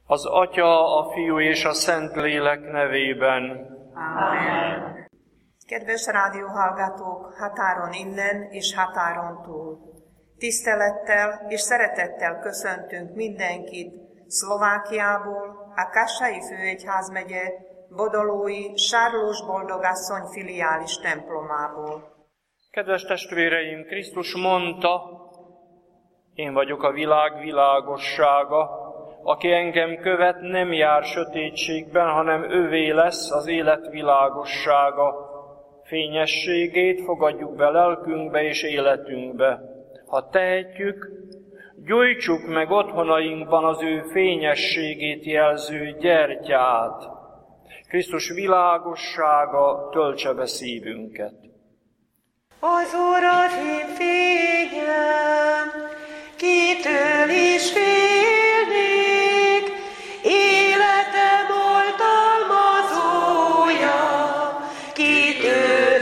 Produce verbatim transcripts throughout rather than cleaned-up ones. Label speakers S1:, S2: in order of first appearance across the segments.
S1: Az Atya, a Fiú és a Szentlélek nevében.
S2: Amen. Kedves rádióhallgatók, határon innen és határon túl. Tisztelettel és szeretettel köszöntünk mindenkit Szlovákiából, a Kassai főegyházmegye Bodolói Sárlós Boldogasszony filiális templomából.
S1: Kedves testvéreim, Krisztus mondta, én vagyok a világ világossága, aki engem követ, nem jár sötétségben, hanem övé lesz az élet világossága. Fényességét fogadjuk be lelkünkbe és életünkbe. Ha tehetjük, gyújtsuk meg otthonainkban az ő fényességét jelző gyertyát. Krisztus világossága töltse be szívünket.
S3: Az Úr az én fényem, kitől is félnék, életem oltalmazója, kitől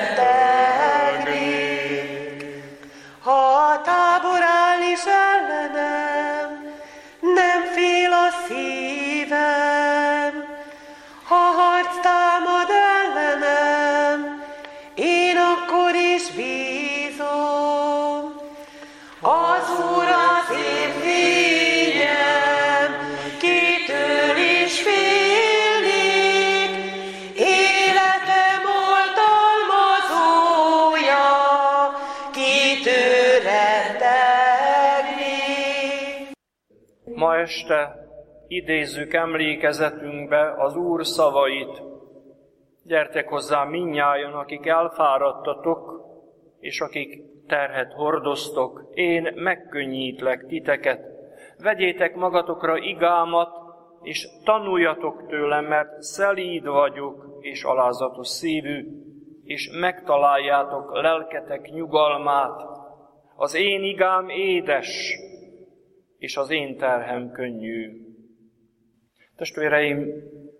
S3: rettegnék. Ha a tábor áll is ellenem, nem fél a szívem, ha harc támad ellenem, én akkor is bízom. Az Úr az én fényem, kitől is félnék, életem oltalmazója, kitől rettegnék.
S1: Ma este idézzük emlékezetünkbe az Úr szavait. Gyertek hozzá mindnyájan, akik elfáradtatok, és akik terhet hordoztok, én megkönnyítlek titeket. Vegyétek magatokra igámat, és tanuljatok tőlem, mert szelíd vagyok, és alázatos szívű, és megtaláljátok lelketek nyugalmát. Az én igám édes, és az én terhem könnyű. Testvéreim,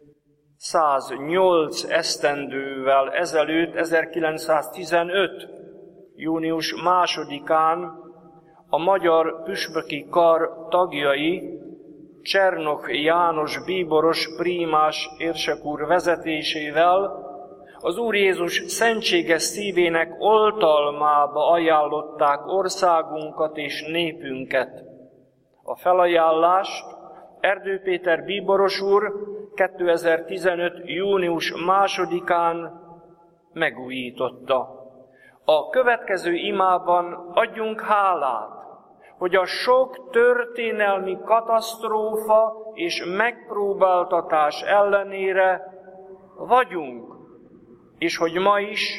S1: száznyolc esztendővel ezelőtt, ezerkilencszáztizenöt. június másodikán a magyar püspöki kar tagjai Csernok János bíboros prímás érsek úr vezetésével az Úr Jézus szentséges szívének oltalmába ajánlották országunkat és népünket. A felajánlást Erdő Péter bíboros úr kétezer-tizenöt. június másodikán megújította. A következő imában adjunk hálát, hogy a sok történelmi katasztrófa és megpróbáltatás ellenére vagyunk, és hogy ma is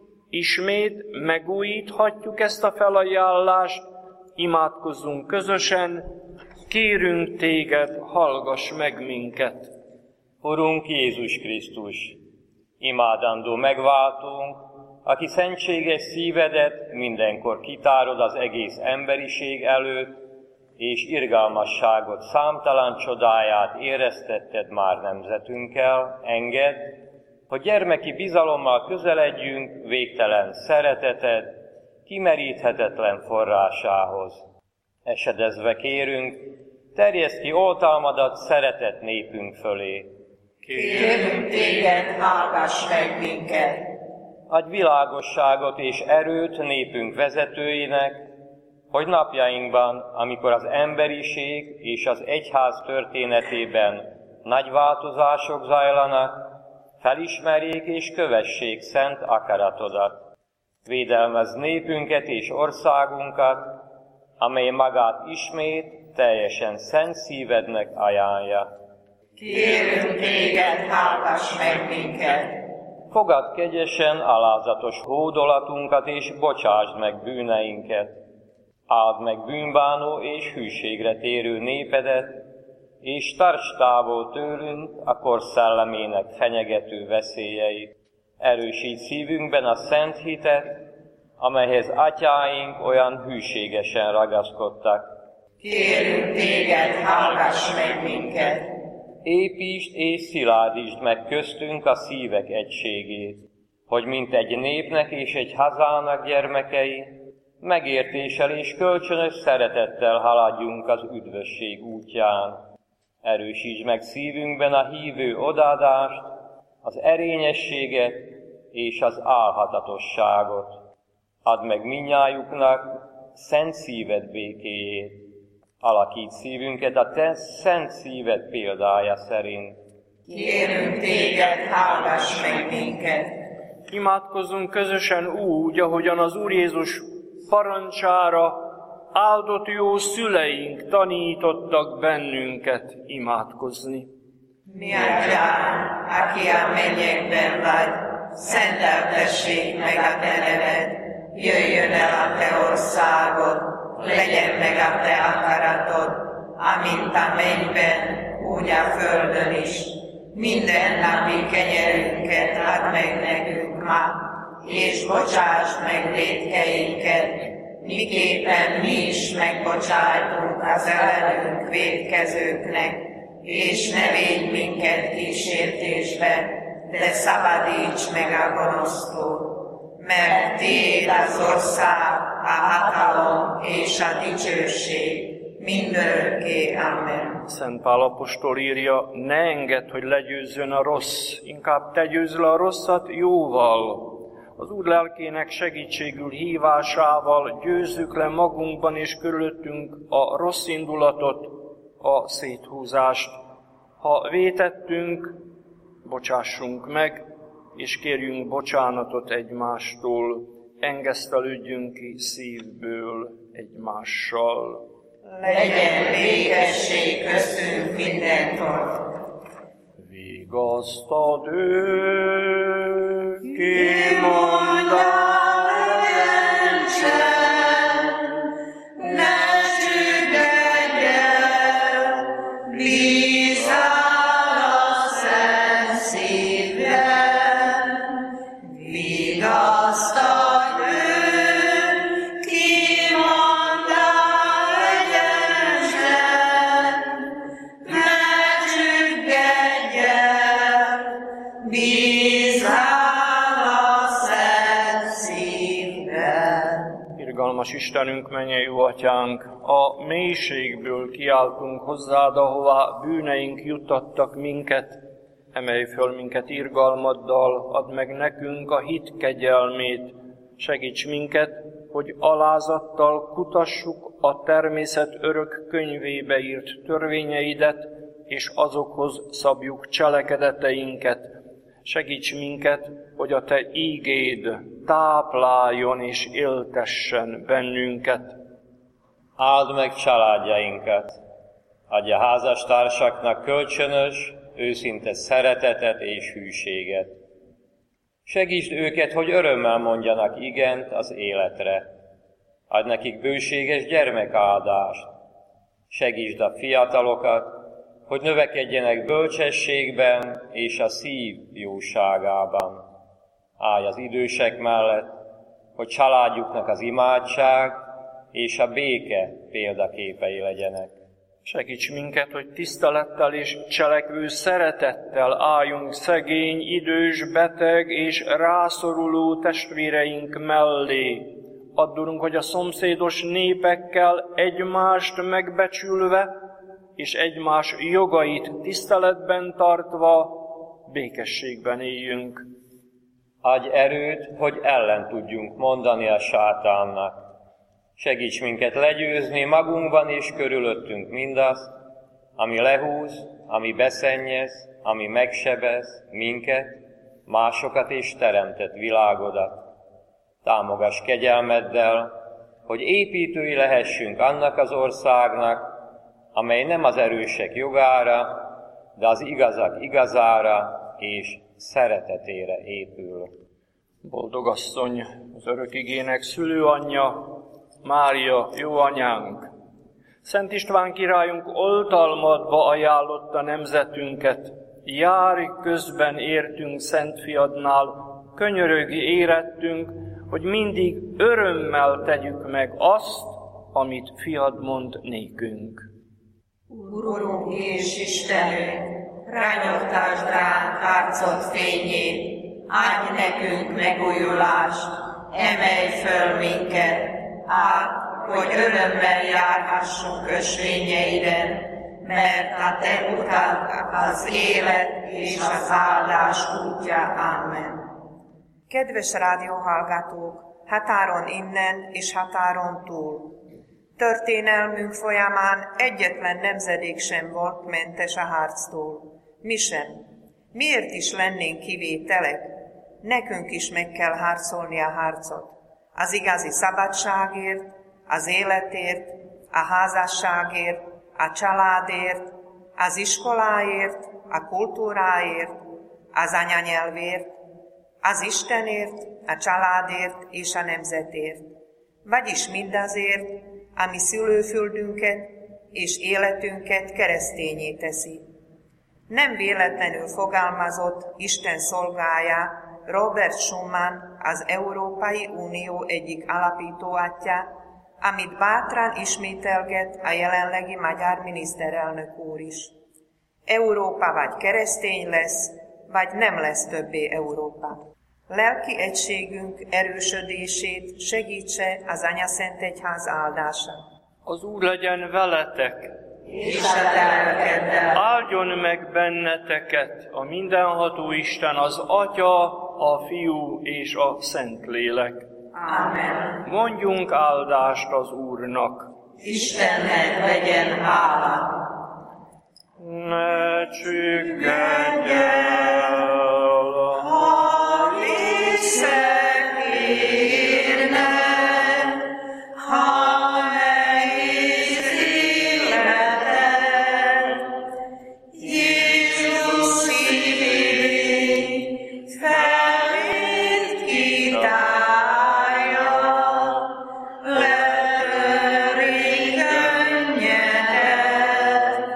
S1: ismét megújíthatjuk ezt a felajánlást, imádkozzunk közösen, kérünk téged, hallgass meg minket.
S4: Urunk Jézus Krisztus, imádandó megváltónk, aki szentséges szívedet mindenkor kitárod az egész emberiség előtt, és irgalmasságot, számtalan csodáját éreztetted már nemzetünkkel, engedd, hogy gyermeki bizalommal közeledjünk végtelen szereteted, kimeríthetetlen forrásához. Esedezve kérünk, terjeszd ki oltalmadat szeretett népünk fölé.
S2: Kérünk téged, hallgass meg minket!
S4: Adj világosságot és erőt népünk vezetőinek, hogy napjainkban, amikor az emberiség és az egyház történetében nagy változások zajlanak, felismerjék és kövessék szent akaratodat. Védelmezd népünket és országunkat, amely magát ismét teljesen szent szívednek ajánlja.
S2: Kérünk téged, hallgass meg minket!
S4: Fogadd kegyesen alázatos hódolatunkat, és bocsásd meg bűneinket. Áld meg bűnbánó és hűségre térő népedet, és tarts távol tőlünk a kor szellemének fenyegető veszélyeit. Erősíts szívünkben a szent hitet, amelyhez atyáink olyan hűségesen ragaszkodtak.
S2: Kérünk téged, hallgass meg minket!
S4: Építsd és szilárdítsd meg köztünk a szívek egységét, hogy mint egy népnek és egy hazának gyermekei, megértéssel és kölcsönös szeretettel haladjunk az üdvösség útján. Erősítsd meg szívünkben a hívő odaadást, az erényességet és az álhatatosságot. Add meg mindnyájuknak szent szíved békéjét. Alakíts szívünket a te szent szíved példája szerint.
S2: Kérünk téged, hallgass meg minket!
S1: Imádkozzunk közösen úgy, ahogyan az Úr Jézus parancsára áldott jó szüleink tanítottak bennünket imádkozni.
S2: Mi atyánk, aki a mennyekben vagy, szenteltessék meg a te neved, jöjjön el a te országod, legyen meg a te akaratod, amint a mennyben, úgy a földön is. Minden napi kenyerünket add meg nekünk ma, és bocsásd meg vétkeinket, miképpen mi is megbocsájtunk az ellenünk vétkezőknek, és ne védj minket kísértésbe, de szabadíts meg a gonosztól, mert tiéd az ország, a hatalom és a dicsőség, mindörökké. Amen.
S1: Szent Pál apostol írja, ne engedd, hogy legyőzzön a rossz, inkább te győzd le a rosszat jóval. Az Úr lelkének segítségül hívásával győzzük le magunkban és körülöttünk a rossz indulatot, a széthúzást. Ha vétettünk, bocsássunk meg, és kérjünk bocsánatot egymástól, engesztelődjünk ki szívből egymással.
S2: Legyen végesség köztünk mindentől.
S1: Vigasztad ők, kimond
S2: a lencsen, ne csüggedj el, bízál a szent szívben. Vigasztad ők, kimond a lencsen, ne csüggedj el, bízál a szent szívben.
S1: Irgalmas Istenünk, mennyei jó Atyánk, a mélységből kiáltunk hozzád, ahová bűneink juttattak minket. Emelj föl minket irgalmaddal, add meg nekünk a hit kegyelmét. Segíts minket, hogy alázattal kutassuk a természet örök könyvébe írt törvényeidet, és azokhoz szabjuk cselekedeteinket. Segíts minket, hogy a te ígéd tápláljon és éltessen bennünket.
S4: Áld meg családjainkat, adj a házastársaknak kölcsönös, őszinte szeretetet és hűséget. Segítsd őket, hogy örömmel mondjanak igent az életre. Adj nekik bőséges gyermekáldást. Segítsd a fiatalokat, hogy növekedjenek bölcsességben és a szív jóságában. Állj az idősek mellett, hogy családjuknak az imádság és a béke példaképei legyenek.
S1: Segíts minket, hogy tisztelettel és cselekvő szeretettel álljunk szegény, idős, beteg és rászoruló testvéreink mellé. Add, Urunk, hogy a szomszédos népekkel egymást megbecsülve és egymás jogait tiszteletben tartva békességben éljünk.
S4: Adj erőt, hogy ellen tudjunk mondani a sátánnak. Segíts minket legyőzni magunkban és körülöttünk mindazt, ami lehúz, ami beszennyez, ami megsebez minket, másokat és teremtett világodat. Támogass kegyelmeddel, hogy építői lehessünk annak az országnak, amely nem az erősek jogára, de az igazak igazára és szeretetére épül.
S1: Boldog asszony, az örök igének szülőanyja, Mária, jó anyánk! Szent István királyunk oltalmadba ajánlotta nemzetünket, járj közben értünk Szent Fiadnál, könyörögi érettünk, hogy mindig örömmel tegyük meg azt, amit Fiad mond nékünk.
S2: Urunk és Istenünk, rányogtasd ránk arcod fényét, adj nekünk megújulást, emelj föl minket, át, hogy örömmel járhassunk ösvényeiden, mert a te utad az élet és az áldás útja. Amen.
S5: Kedves rádióhallgatók, határon innen és határon túl. Történelmünk folyamán egyetlen nemzedék sem volt mentes a harctól. Mi sem. Miért is lennénk kivételek? Nekünk is meg kell harcolni a harcot. Az igazi szabadságért, az életért, a házasságért, a családért, az iskoláért, a kultúráért, az anyanyelvért, az Istenért, a családért és a nemzetért. Vagyis mindazért, ami szülőföldünket és életünket keresztényé teszi. Nem véletlenül fogalmazott Isten szolgája Robert Schuman, az Európai Unió egyik alapítóatja, amit bátran ismételget a jelenlegi magyar miniszterelnök úr is. Európa vagy keresztény lesz, vagy nem lesz többé Európa. Lelki egységünk erősödését segítse az Anyaszent Egyház áldása.
S1: Az Úr legyen veletek,
S2: és a lelkeddel.
S1: Áldjon meg benneteket a mindenható Isten, az Atya, a Fiú és a Szentlélek.
S2: Amen.
S1: Mondjunk áldást az Úrnak.
S2: Istennek legyen hála.
S1: Ne csüggedj el,
S2: ha viszek érnek, ha nehéz életed, Jézus szívét felét kitárja, letöri könnyedet,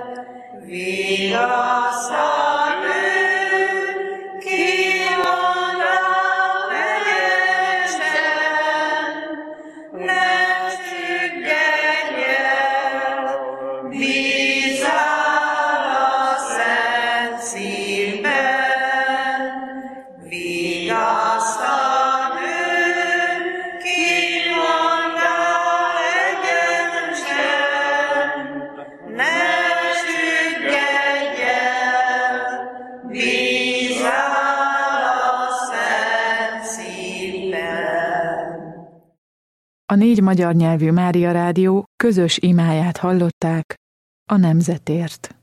S2: vigasztal ő, ki van rá egyenesen, ne csüggedj el, bízál a szent szívben, vigasztal ő, ki van rá egyenesen, ne csüggedj el, bízál a szent szívben.
S6: A négy magyar nyelvű Mária Rádió közös imáját hallották a nemzetért.